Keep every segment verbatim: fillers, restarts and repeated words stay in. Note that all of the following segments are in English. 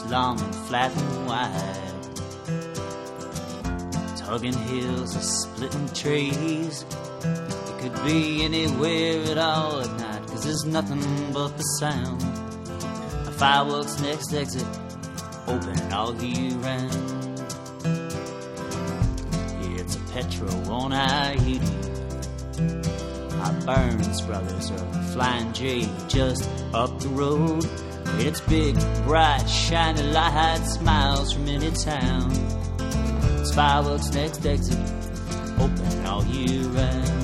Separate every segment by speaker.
Speaker 1: long and flat and wide. Tugging hills or splitting trees. It could be anywhere at all at night, 'cause there's nothing but the sound of fireworks next exit, open all year round. It's a Petro on I eighty. Our Burns brothers are Flying J just up the road. It's big, bright, shiny light, smiles from any town. It's fireworks next exit, open all year round.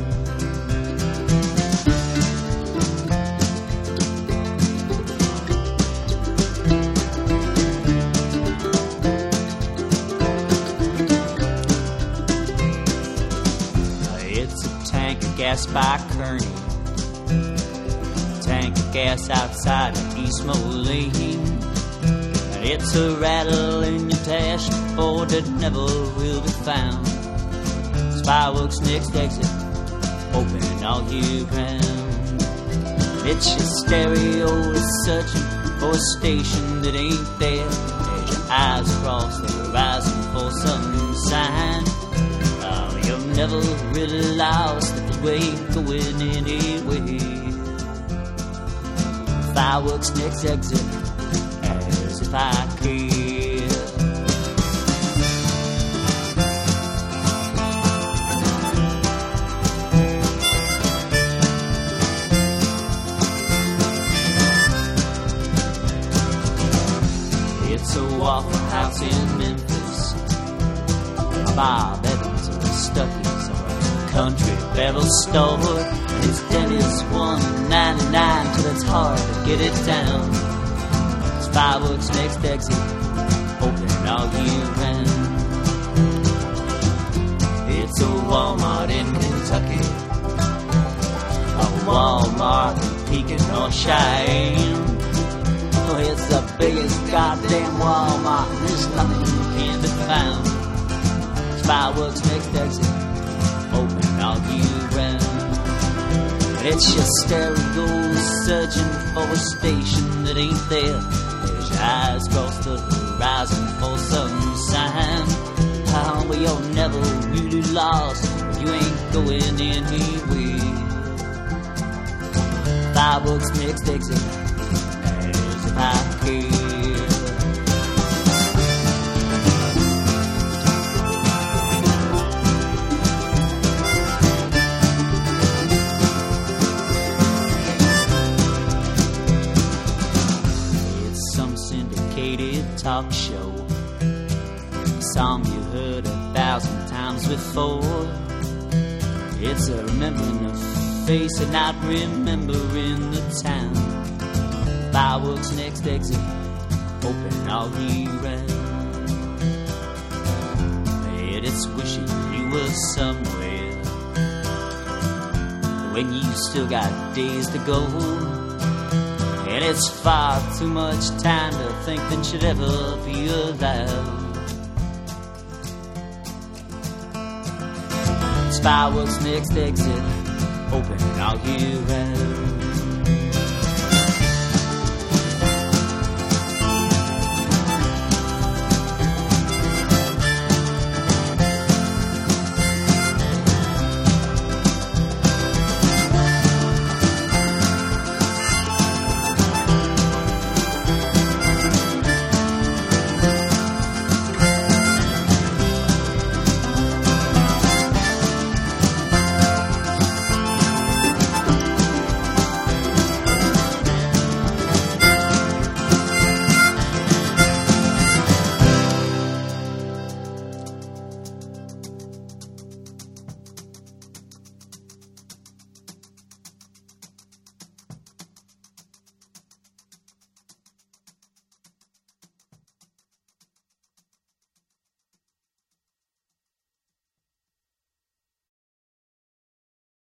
Speaker 1: It's a tank of gas by Kearney, tank of gas outside of East Moline. And it's a rattle in your dashboard that never will be found. It's fireworks next exit, open all year round. It's your stereo is searching for a station that ain't there, as your eyes cross the horizon for some sign. Oh, you're never really lost if you ain't going anywhere. Fireworks next exit, as if I care. It's a Waffle House in Memphis, a Bob Evans or a Stuckey's or a Country Barrel store. It's Denny's one ninety-nine till it's hard to get it down. It's fireworks next exit, open all year round. It's a Walmart in Kentucky, a Walmart in Pekin or Cheyenne. Oh, it's the biggest goddamn Walmart, there's nothing can be found. It's fireworks next exit, open all year round. It's your stereo searching for a station that ain't there, as your eyes cross the horizon for some sign. Oh, but you're never really lost if you ain't going anywhere. Fireworks next exit, as if I care. Talk show, a song you heard a thousand times before. It's a remembering a face and not remembering the town. Fireworks next exit, open all year round. And it's wishing you were somewhere when you still got days to go. And it's far too much time to think that should ever be allowed. It's fireworks next exit, open all year round.